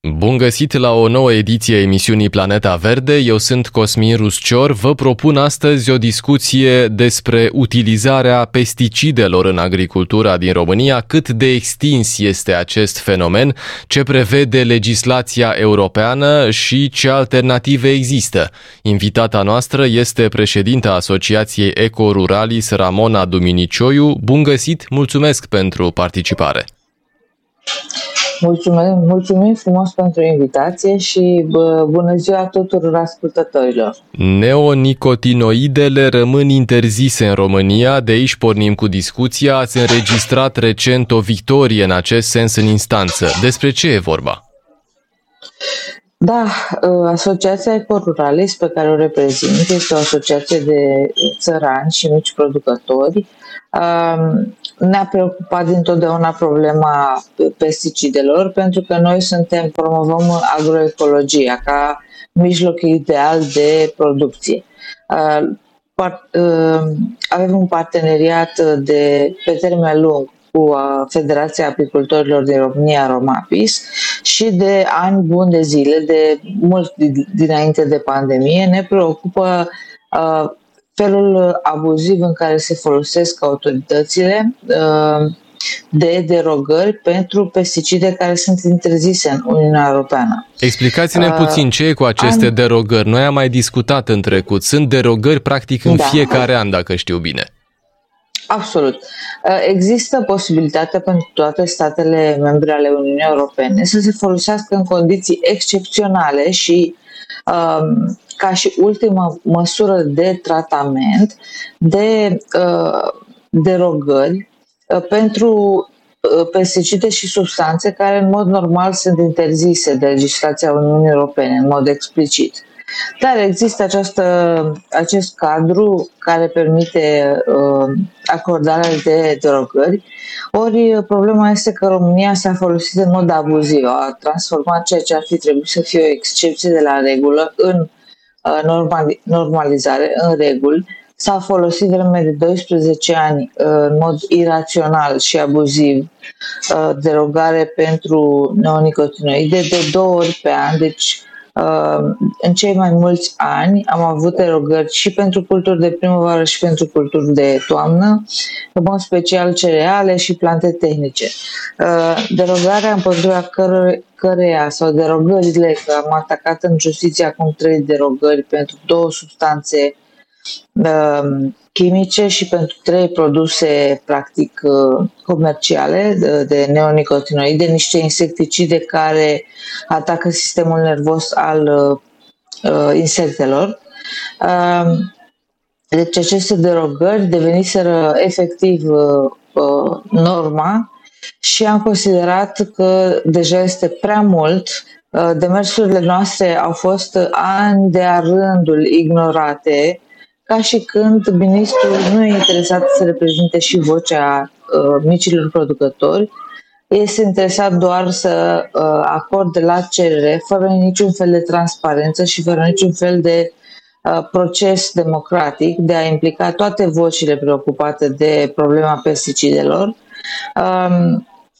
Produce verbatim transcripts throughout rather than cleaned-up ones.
Bun găsit la o nouă ediție a emisiunii Planeta Verde. Eu sunt Cosmin Ruscior. Vă propun astăzi o discuție despre utilizarea pesticidelor în agricultura din România, cât de extins este acest fenomen, ce prevede legislația europeană și ce alternative există. Invitata noastră este președinta Asociației Eco-Ruralis, Ramona Duminicioiu. Bun găsit, mulțumesc pentru participare! Mulțumim, mulțumim frumos pentru invitație și bă, bună ziua tuturor ascultătorilor. Neonicotinoidele rămân interzise în România, de aici pornim cu discuția. Ați înregistrat recent o victorie în acest sens în instanță. Despre ce e vorba? Da, Asociația Eco-Ruralis pe care o reprezint este o asociație de țărani și mici producători. Ne-a preocupat dintotdeauna problema pesticidelor, pentru că noi suntem, promovăm agroecologia ca mijloc ideal de producție. Avem un parteneriat de, pe termen lung cu Federația Apicultorilor din România, Romapis, și de ani buni de zile, de mult dinainte de pandemie, ne preocupă uh, felul abuziv în care se folosesc autoritățile uh, de derogări pentru pesticide care sunt interzise în Uniunea Europeană. Explicați-ne uh, puțin ce e cu aceste an... derogări. Noi am mai discutat în trecut. Sunt derogări practic în da. fiecare an, dacă știu bine. Absolut. Există posibilitatea pentru toate statele membre ale Uniunii Europene să se folosească în condiții excepționale și um, ca și ultimă măsură de tratament de uh, derogări uh, pentru uh, pesticide și substanțe care în mod normal sunt interzise de legislația Uniunii Europene, în mod explicit. Dar există această, acest cadru care permite uh, acordarea de derogări, ori problema este că România s-a folosit în mod abuziv, a transformat ceea ce ar fi trebuit să fie o excepție de la regulă în uh, normali, normalizare, în reguli. S-a folosit vreme de doisprezece ani uh, în mod irațional și abuziv uh, derogare pentru neonicotinoide de două ori pe an, deci în cei mai mulți ani am avut derogări și pentru culturi de primăvară și pentru culturi de toamnă, în mod special cereale și plante tehnice. Derogarea împotriva căreia sau derogările, că am atacat în justiție acum trei derogări pentru două substanțe chimice și pentru trei produse practic comerciale de, de neonicotinoide, niște insecticide care atacă sistemul nervos al uh, insectelor. Uh, deci aceste derogări deveniseră efectiv uh, norma și am considerat că deja este prea mult. Uh, demersurile noastre au fost ani de-a rândul ignorate, ca și când ministrul nu e interesat să reprezinte și vocea uh, micilor producători, este interesat doar să uh, acorde la cerere, fără niciun fel de transparență și fără niciun fel de uh, proces democratic de a implica toate vocile preocupate de problema pesticidelor. Uh,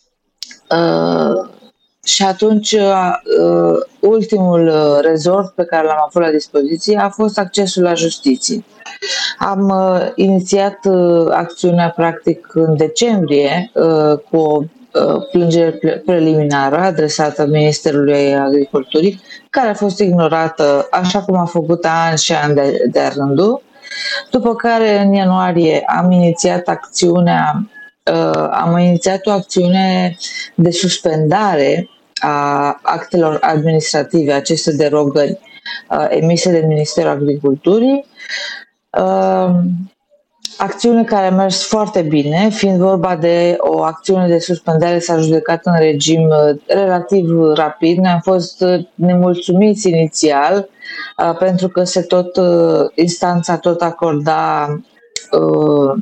uh, Și atunci, uh, ultimul rezort pe care l-am avut la dispoziție a fost accesul la justiție. Am uh, inițiat uh, acțiunea practic în decembrie uh, cu o uh, plângere preliminară adresată Ministerului Agriculturii, care a fost ignorată așa cum a făcut ani și ani de, de rândul, după care în ianuarie am inițiat acțiunea Uh, am inițiat o acțiune de suspendare a actelor administrative, aceste derogări uh, emise de Ministerul Agriculturii. Uh, acțiune care a mers foarte bine, fiind vorba de o acțiune de suspendare, s-a judecat în regim uh, relativ rapid. Ne-am fost nemulțumiți inițial uh, pentru că se tot, uh, instanța tot acorda uh,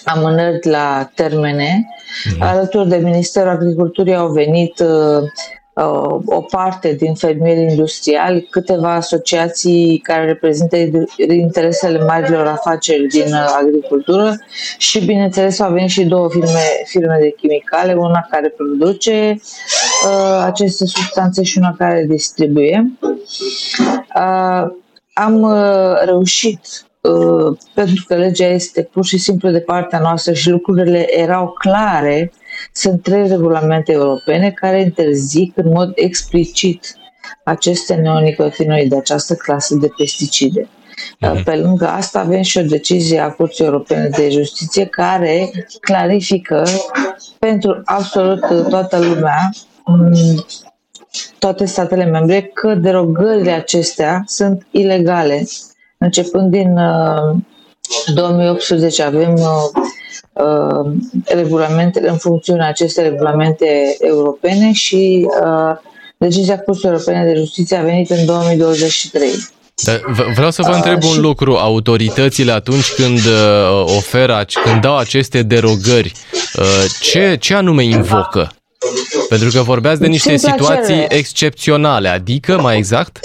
amânări la termene. Mm-hmm. Alături de Ministerul Agriculturii au venit uh, o parte din fermieri industriali, câteva asociații care reprezintă interesele marilor afaceri din agricultură și, bineînțeles, avem și două firme, firme de chimicale, una care produce uh, aceste substanțe și una care distribuie. Uh, am uh, reușit, uh, pentru că legea este pur și simplu de partea noastră și lucrurile erau clare. Sunt trei regulamente europene care interzic în mod explicit aceste neonicotinoide, această clasă de pesticide. Mm-hmm. Pe lângă asta avem și o decizie a Curții Europene de Justiție care clarifică pentru absolut toată lumea, toate statele membre, că derogările acestea sunt ilegale. Începând din două mii optsprezece avem Uh, regulamentele, în funcțiune aceste regulamente europene și uh, decizia Curții Europene de Justiție a venit în două mii douăzeci și trei. Dar vreau să vă întreb uh, un și... lucru. Autoritățile atunci când uh, oferă, când dau aceste derogări, uh, ce, ce anume invocă? Pentru că vorbeați de niște Simpla situații cerere. excepționale, adică mai exact?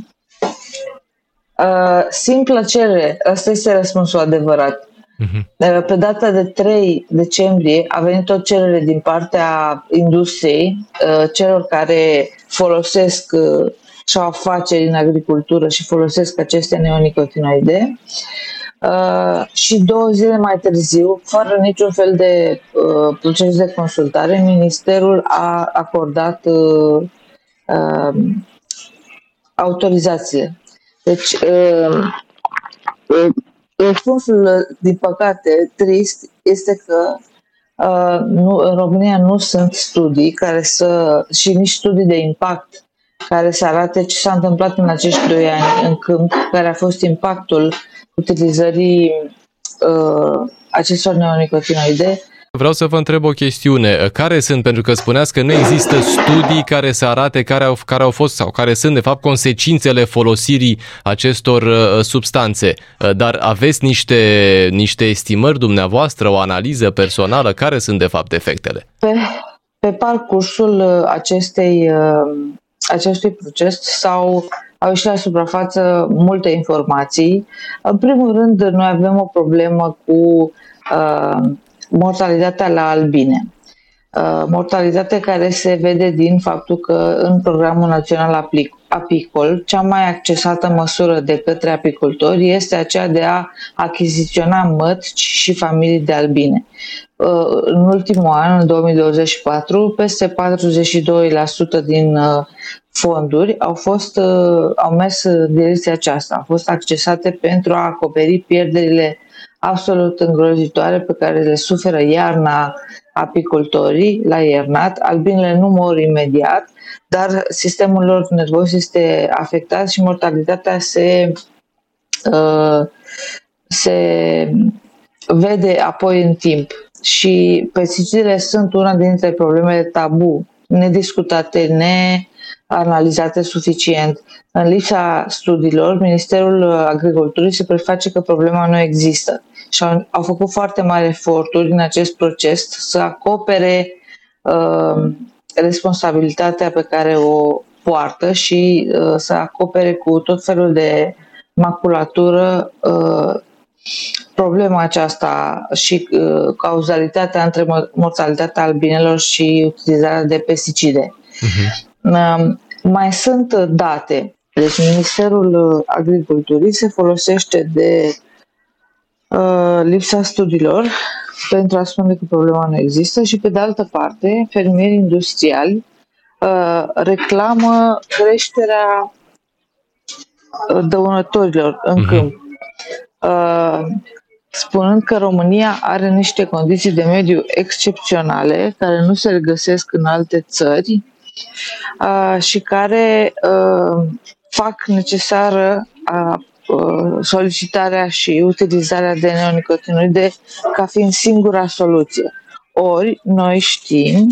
Uh, simplă cerere, ăsta este răspunsul adevărat. Pe data de trei decembrie a venit o cerere din partea industriei, celor care folosesc și au afaceri în agricultură și folosesc aceste neonicotinoide. Și două zile mai târziu, fără niciun fel de proces de consultare, Ministerul a acordat autorizațiile. Deci, răspunsul, din păcate, trist, este că uh, nu, în România nu sunt studii care să, și nici studii de impact care să arate ce s-a întâmplat în acești doi ani în câmp, care a fost impactul utilizării uh, acestor neonicotinoide. Vreau să vă întreb o chestiune. Care sunt, pentru că spuneați că nu există studii care să arate care au, care au fost sau care sunt, de fapt, consecințele folosirii acestor uh, substanțe. Uh, dar aveți niște, niște estimări dumneavoastră, o analiză personală? Care sunt, de fapt, efectele? Pe, pe parcursul acestei, uh, acestui proces s-au au ieșit la suprafață multe informații. În primul rând, noi avem o problemă cu uh, mortalitatea la albine. Mortalitate care se vede din faptul că în Programul Național Apicol, cea mai accesată măsură de către apicultori este aceea de a achiziționa mătci și familii de albine. În ultimul an, în două mii douăzeci și patru, peste patruzeci și doi la sută din fonduri au, fost, au mers în direcția aceasta, au fost accesate pentru a acoperi pierderile absolut îngrozitoare pe care le suferă iarna apicultorii la iernat. Albinele nu mor imediat, dar sistemul lor nervos este afectat și mortalitatea se, uh, se vede apoi în timp. Și pesticidele sunt una dintre problemele tabu, nediscutate, neanalizate suficient. În lipsa studiilor, Ministerul Agriculturii se preface că problema nu există. Și au, au făcut foarte mari eforturi în acest proces să acopere uh, responsabilitatea pe care o poartă și uh, să acopere cu tot felul de maculatură uh, problema aceasta și uh, cauzalitatea între mortalitatea albinelor și utilizarea de pesticide. Uh-huh. Uh, mai sunt date. Deci Ministerul Agriculturii se folosește de uh, lipsa studiilor pentru a spune că problema nu există și, pe de altă parte, fermieri industriali uh, reclamă creșterea dăunătorilor în uh-huh. câmp, uh, spunând că România are niște condiții de mediu excepționale care nu se regăsesc în alte țări uh, și care uh, fac necesară uh, solicitarea și utilizarea de neonicotinoide ca fiind singura soluție. Ori noi știm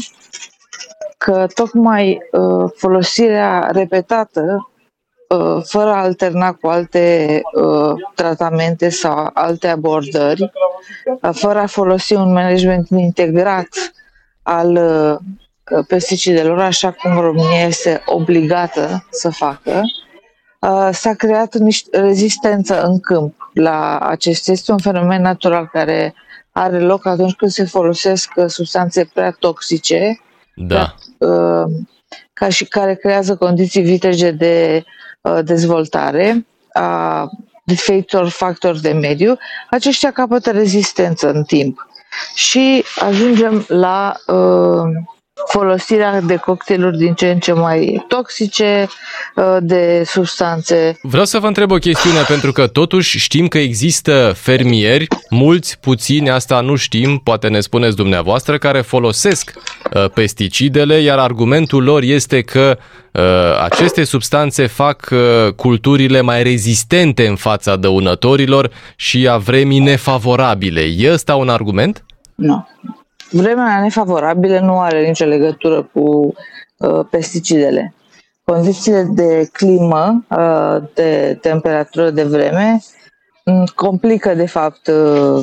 că tocmai uh, folosirea repetată uh, fără a alterna cu alte uh, tratamente sau alte abordări, uh, fără a folosi un management integrat al uh, pesticidelor, așa cum România este obligată să facă, s-a creat niște rezistență în câmp la acestea. Este un fenomen natural care are loc atunci când se folosesc substanțe prea toxice, da. prea, ca și care creează condiții vitege de dezvoltare a diferitor factori de mediu. Aceștia capătă rezistență în timp și ajungem la uh, folosirea de cocktailuri din ce în ce mai toxice, de substanțe. Vreau să vă întreb o chestiune, pentru că totuși știm că există fermieri, mulți, puțini, asta nu știm, poate ne spuneți dumneavoastră, care folosesc uh, pesticidele, iar argumentul lor este că uh, aceste substanțe fac uh, culturile mai rezistente în fața dăunătorilor și a vremii nefavorabile. E ăsta un argument? Nu. Vremea nefavorabilă nu are nicio legătură cu uh, pesticidele. Condițiile de climă, uh, de temperatură, de vreme, complică de fapt uh,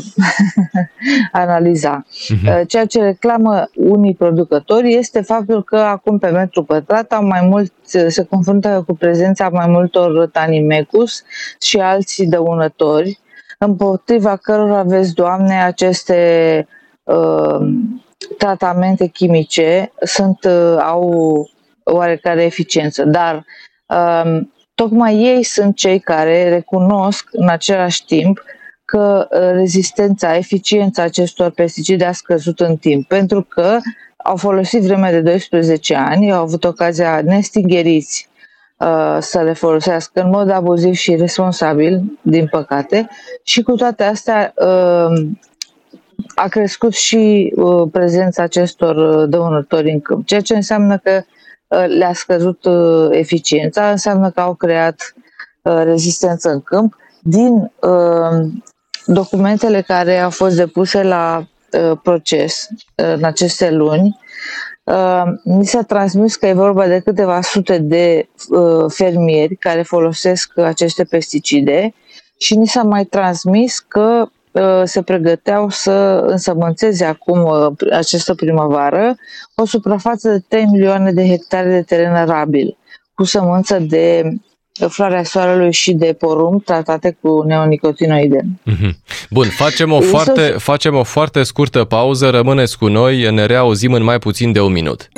analiza. Uh-huh. Ceea ce reclamă unii producători este faptul că acum pe metru pătrat au mai mult, se confruntă cu prezența mai multor Tanimecus și alții dăunători, împotriva cărora, vezi, Doamne, aceste Uh, tratamente chimice sunt, uh, au oarecare eficiență, dar uh, tocmai ei sunt cei care recunosc în același timp că uh, rezistența, eficiența acestor pesticide a scăzut în timp, pentru că au folosit vreme de doisprezece ani, au avut ocazia nestingheriți uh, să le folosească în mod abuziv și responsabil, din păcate, și cu toate astea uh, a crescut și uh, prezența acestor uh, dăunători în câmp, ceea ce înseamnă că uh, le-a scăzut uh, eficiența, înseamnă că au creat uh, rezistență în câmp. Din uh, documentele care au fost depuse la uh, proces uh, în aceste luni, uh, mi s-a transmis că e vorba de câteva sute de uh, fermieri care folosesc aceste pesticide și ni s-a mai transmis că se pregăteau să însămânțeze acum, această primăvară, o suprafață de trei milioane de hectare de teren arabil, cu sămânță de floarea soarelui și de porumb tratate cu neonicotinoide. Mm-hmm. Bun, facem o, foarte, facem o foarte scurtă pauză, rămâneți cu noi, ne reauzim în mai puțin de un minut.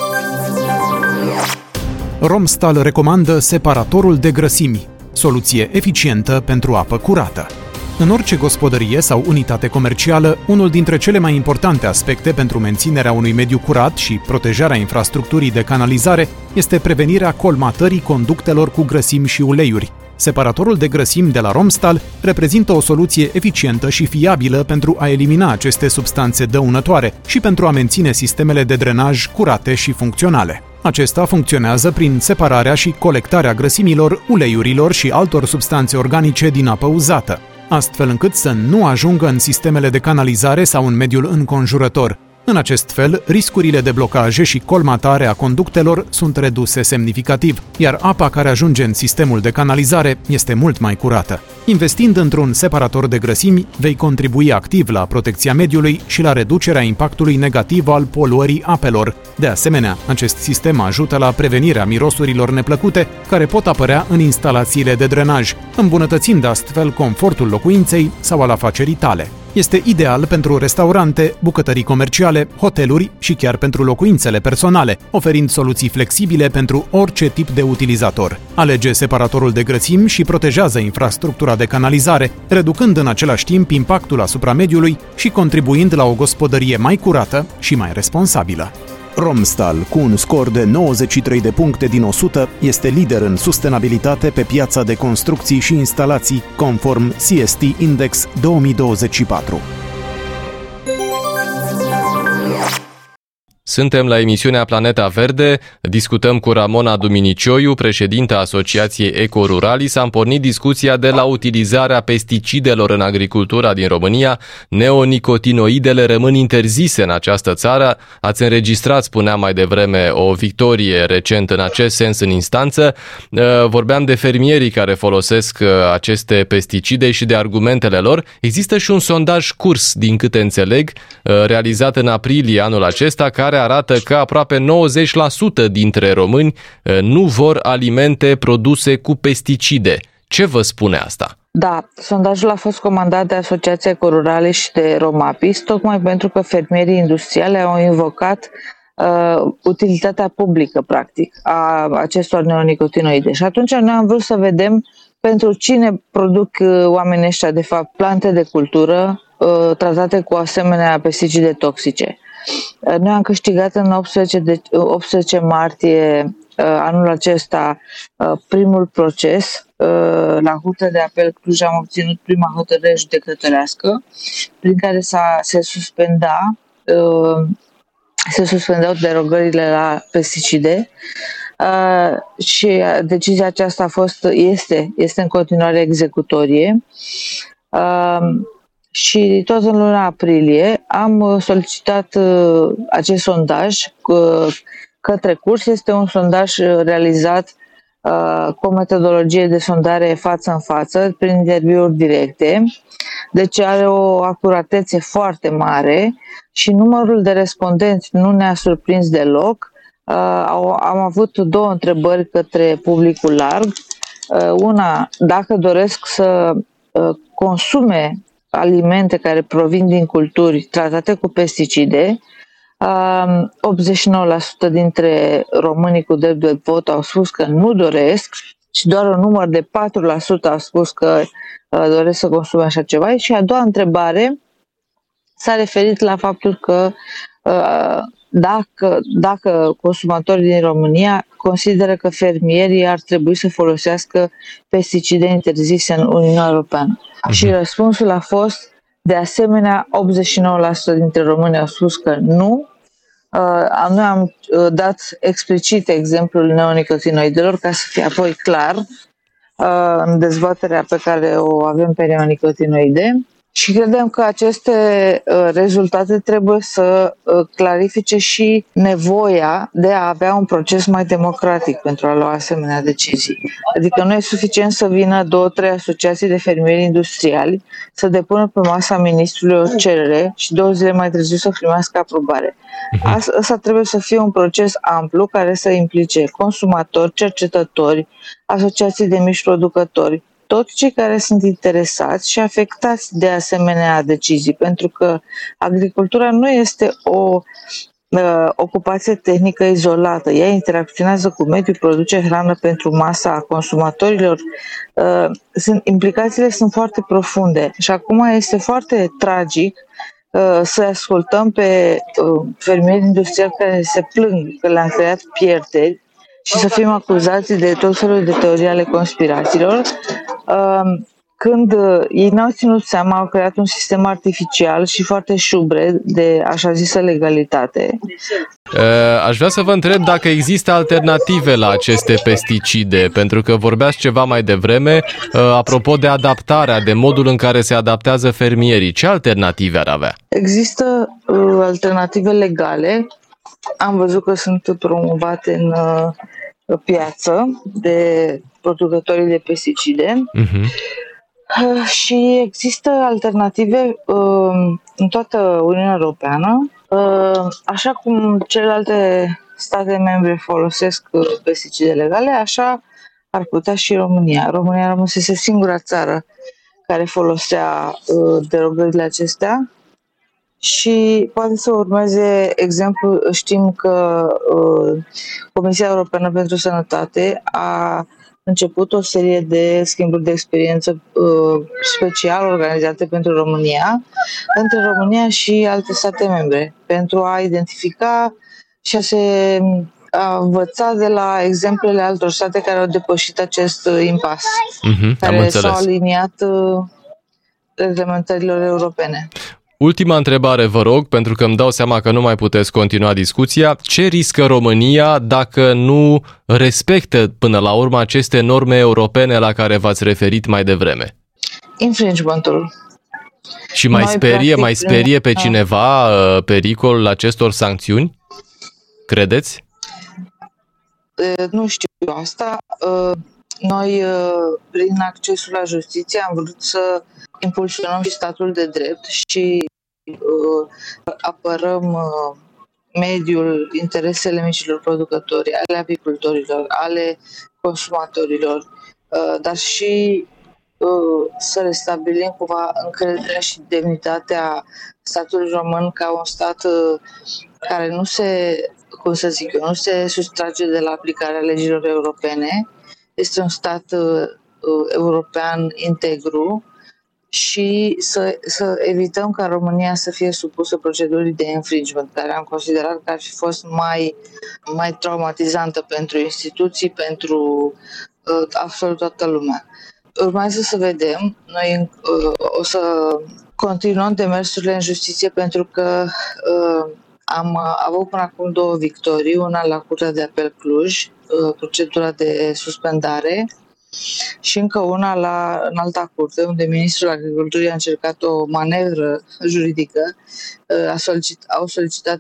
Romstal recomandă separatorul de grăsimi, soluție eficientă pentru apă curată. În orice gospodărie sau unitate comercială, unul dintre cele mai importante aspecte pentru menținerea unui mediu curat și protejarea infrastructurii de canalizare este prevenirea colmatării conductelor cu grăsimi și uleiuri. Separatorul de grăsimi de la Romstal reprezintă o soluție eficientă și fiabilă pentru a elimina aceste substanțe dăunătoare și pentru a menține sistemele de drenaj curate și funcționale. Acesta funcționează prin separarea și colectarea grăsimilor, uleiurilor și altor substanțe organice din apă uzată, astfel încât să nu ajungă în sistemele de canalizare sau în mediul înconjurător. În acest fel, riscurile de blocaje și colmatare a conductelor sunt reduse semnificativ, iar apa care ajunge în sistemul de canalizare este mult mai curată. Investind într-un separator de grăsimi, vei contribui activ la protecția mediului și la reducerea impactului negativ al poluării apelor. De asemenea, acest sistem ajută la prevenirea mirosurilor neplăcute care pot apărea în instalațiile de drenaj, îmbunătățind astfel confortul locuinței sau al afacerii tale. Este ideal pentru restaurante, bucătării comerciale, hoteluri și chiar pentru locuințele personale, oferind soluții flexibile pentru orice tip de utilizator. Alege separatorul de grăsimi și protejează infrastructura de canalizare, reducând în același timp impactul asupra mediului și contribuind la o gospodărie mai curată și mai responsabilă. Romstal, cu un scor de nouăzeci și trei de puncte din o sută, este lider în sustenabilitate pe piața de construcții și instalații, conform C S T Index două mii douăzeci și patru. Suntem la emisiunea Planeta Verde, discutăm cu Ramona Duminicioiu, președinta Asociației Ecoruralis. Am pornit discuția de la utilizarea pesticidelor în agricultura din România. Neonicotinoidele rămân interzise în această țară. Ați înregistrat, spuneam mai devreme, o victorie recent în acest sens în instanță. Vorbeam de fermierii care folosesc aceste pesticide și de argumentele lor. Există și un sondaj curs, din câte înțeleg, realizat în aprilie anul acesta, care care arată că aproape nouăzeci la sută dintre români nu vor alimente produse cu pesticide. Ce vă spune asta? Da, sondajul a fost comandat de Asociația Ecorurale și de Romapis, tocmai pentru că fermierii industriali au invocat uh, utilitatea publică, practic, a acestor neonicotinoide. Și atunci noi am vrut să vedem pentru cine produc uh, oamenii ăștia, de fapt, plante de cultură uh, tratate cu asemenea pesticide toxice. Uh, noi am câștigat în optsprezece, de, optsprezece martie anul acesta primul proces. La Curtea de Apel Cluj am obținut prima hotărâre judecătorească prin care s-a, se suspenda se suspendau derogările la pesticide și decizia aceasta a fost, este, este în continuare executorie. Și tot în luna aprilie am solicitat acest sondaj către curs. Este un sondaj realizat uh, cu o metodologie de sondare față în față, prin interviuri directe, deci are o acuratețe foarte mare și numărul de respondenți nu ne-a surprins deloc. Uh, am avut două întrebări către publicul larg. Uh, una, dacă doresc să uh, consume alimente care provin din culturi tratate cu pesticide. optzeci și nouă la sută dintre românii cu drept de vot au spus că nu doresc și doar un număr de patru la sută au spus că doresc să consume așa ceva. Și a doua întrebare s-a referit la faptul că dacă, dacă consumatorii din România consideră că fermierii ar trebui să folosească pesticide interzise în Uniunea Europeană. Uh-huh. Și răspunsul a fost, de asemenea, optzeci și nouă la sută dintre români au spus că nu. Uh, noi am uh, dat explicit exemplul neonicotinoidelor ca să fie apoi clar uh, în dezbaterea pe care o avem pe neonicotinoide. Și credem că aceste uh, rezultate trebuie să uh, clarifice și nevoia de a avea un proces mai democratic pentru a lua asemenea decizii. Adică nu e suficient să vină două, trei asociații de fermieri industriali să depună pe masa ministrului o cerere și două zile mai târziu să primească aprobare. Asta trebuie să fie un proces amplu care să implice consumatori, cercetători, asociații de mici producători, toți cei care sunt interesați și afectați de asemenea decizii, pentru că agricultura nu este o uh, ocupație tehnică izolată. Ea interacționează cu mediul, produce hrană pentru masa consumatorilor. Uh, sunt, implicațiile sunt foarte profunde și acum este foarte tragic uh, să ascultăm pe uh, fermieri industriali care se plâng că le-am creat pierderi și să fim acuzați de tot felul de teorii ale conspirațiilor, când ei n-au ținut seama, au creat un sistem artificial și foarte șubred de așa zisă legalitate. Aș vrea să vă întreb dacă există alternative la aceste pesticide, pentru că vorbeați ceva mai devreme apropo de adaptarea, de modul în care se adaptează fermierii. Ce alternative ar avea? Există alternative legale. Am văzut că sunt promovate în piață de producătorii de pesticide. Uh-huh. Și există alternative în toată Uniunea Europeană. Așa cum celelalte state membre folosesc pesticide legale, așa ar putea și România. România rămăsese singura țară care folosea derogările acestea. Și poate să urmeze exemplu, știm că uh, Comisia Europeană pentru Sănătate a început o serie de schimburi de experiență uh, special organizate pentru România, între România și alte state membre, pentru a identifica și a se a învăța de la exemplele altor state care au depășit acest impas, uh-huh, care s-au aliniat uh, reglementărilor europene. Ultima întrebare, vă rog, pentru că îmi dau seama că nu mai puteți continua discuția. Ce riscă România dacă nu respectă până la urmă aceste norme europene la care v-ați referit mai devreme? Infringementul. Și mai Noi, sperie, practic, mai sperie pe cineva uh, pericolul acestor sancțiuni? Credeți? Uh, nu știu asta. Uh, noi, uh, prin accesul la justiție, am vrut să impulsionăm și statul de drept și uh, apărăm uh, mediul, interesele micilor producători, ale apicultorilor, ale consumatorilor, dar și să restabilim cumva încrederea și demnitatea statului român ca un stat care nu se, cum să zic eu, nu se sustrage de la aplicarea legilor europene. Este un stat european integru și să, să evităm ca România să fie supusă procedurii de infringement, care am considerat că ar fi fost mai, mai traumatizantă pentru instituții, pentru uh, absolut toată lumea. Urmează să vedem. Noi uh, o să continuăm demersurile în justiție pentru că uh, am avut până acum două victorii, una la Curtea de Apel Cluj, uh, procedura de suspendare, și încă una la Înalta Curte, unde Ministrul Agriculturii a încercat o manevră juridică. A solicit, au solicitat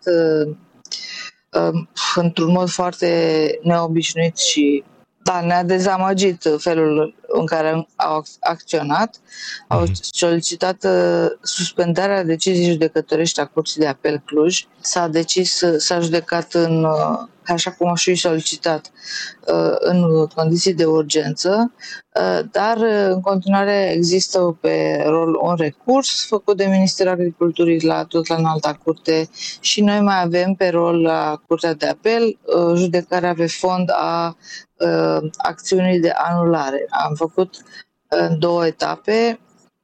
într-un mod foarte neobișnuit și da, ne-a dezamăgit felul în care au acționat. Au solicitat suspendarea deciziei judecătorești a Curții de Apel Cluj. S-a decis, s-a judecat în, așa cum au și solicitat, în condiții de urgență, dar în continuare există pe rol un recurs făcut de Ministerul Agriculturii la tot la Înalta Curte și noi mai avem pe rol la Curtea de Apel judecarea pe fond a acțiunii de anulare. Am făcut în două etape.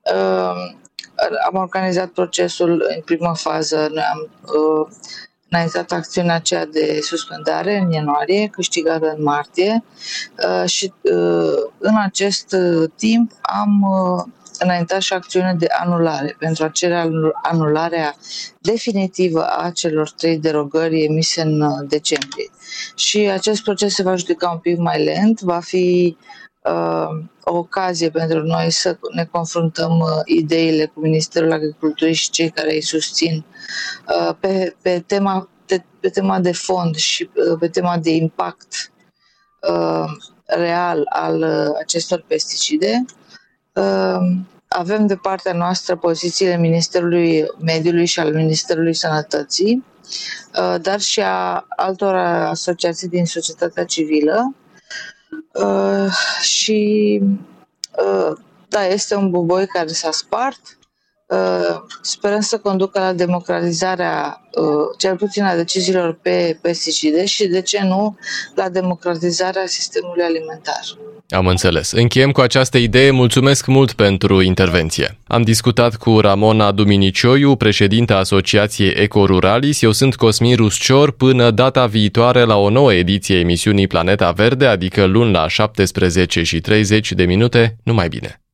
Am organizat procesul în prima fază. Noi am înaintat acțiunea aceea de suspendare în ianuarie, câștigată în martie, și în acest timp am înaintat și acțiune de anulare pentru a cere anularea definitivă a celor trei derogări emise în decembrie. Și acest proces se va judeca un pic mai lent, va fi uh, o ocazie pentru noi să ne confruntăm uh, ideile cu Ministerul Agriculturii și cei care îi susțin uh, pe, pe, tema, pe, pe tema de fond și uh, pe tema de impact uh, real al uh, acestor pesticide. Uh, avem de partea noastră pozițiile Ministerului Mediului și al Ministerului Sănătății, uh, dar și a altor asociații din societatea civilă. Uh, și uh, da, este un buboi care s-a spart. Uh, sperăm să conducă la democratizarea, uh, cel puțin a deciziilor pe pesticide și, de ce nu, la democratizarea sistemului alimentar. Am înțeles. Încheiem cu această idee. Mulțumesc mult pentru intervenție. Am discutat cu Ramona Duminicioiu, președinta Asociației Ecoruralis. Eu sunt Cosmin Ruscior. Până data viitoare la o nouă ediție emisiunii Planeta Verde, adică luni la șaptesprezece și treizeci de minute. Numai bine!